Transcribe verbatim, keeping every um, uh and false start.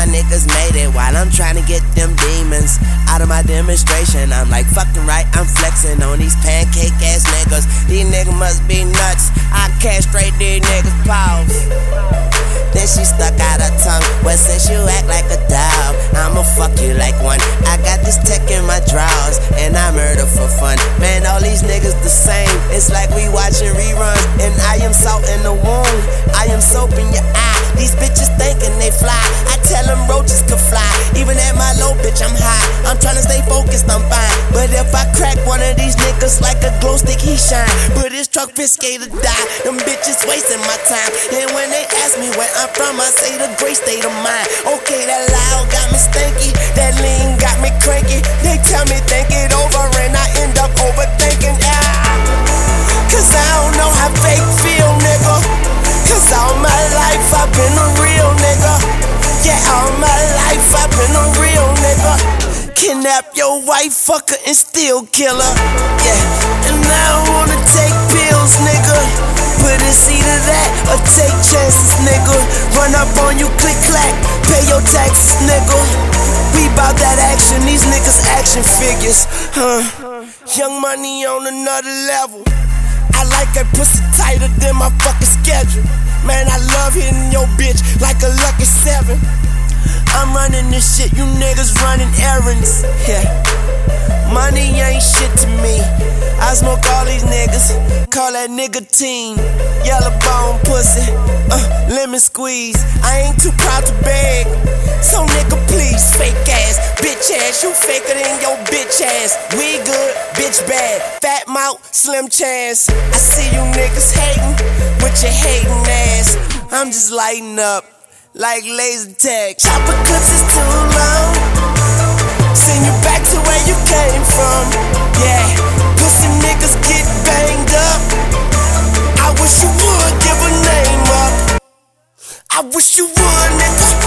my niggas made it while I'm trying to get them demons out of my demonstration. I'm like, fucking right, I'm flexing on these pancake ass niggas. These niggas must be nuts. I castrate these niggas, pause. Then she stuck out her tongue. Well, since you act like a dog, I'ma fuck you like one. I got this tech in my drawers, and I murder for fun. Man, all these niggas the same. It's like we watching reruns, and I am salt in the wound. I am soap in your eye. These bitches thinking they fly. I tell them roaches could fly. Even at my low, bitch, I'm high. I'm trying to stay focused, I'm fine. But if I crack one of these niggas like a glow stick, he shine. But his truck risque to die. Them bitches wasting my time. And when they ask me where I'm from, I say the great state of mind. Okay, that loud got me stanky. That lean got me cranky. They tell me think it over and I end up overthinking. Ah, cause I don't know how fake feel, nigga. Cause all my life I've been a real nigga. Yeah, all my life I've been a real nigga. Kidnap your wife, fuck her and still kill her. Yeah, and I don't wanna take pills, nigga. But it's either that or take chances, nigga. Run up on you, click clack, pay your taxes, nigga. We bout that action, these niggas action figures, huh? Young Money on another level. I like that pussy tighter than my fucking schedule. Man, I love hitting your bitch like a lucky seven. I'm running this shit, you niggas running errands. Yeah, money ain't shit to me. I smoke all these niggas, call that nicotine. Yellow bone pussy, uh, lemon squeeze. I ain't too proud to beg, so nigga please. Fake ass, bitch ass, you faker than your bitch ass. We good, bitch bad, fat mouth, slim chance. I see you niggas hating with your hating ass. I'm just lighting up like laser tag. Chopper cause it's too long. Send you back to where you came from. Yeah, pussy niggas get banged up. I wish you would give a name up. I wish you would, nigga.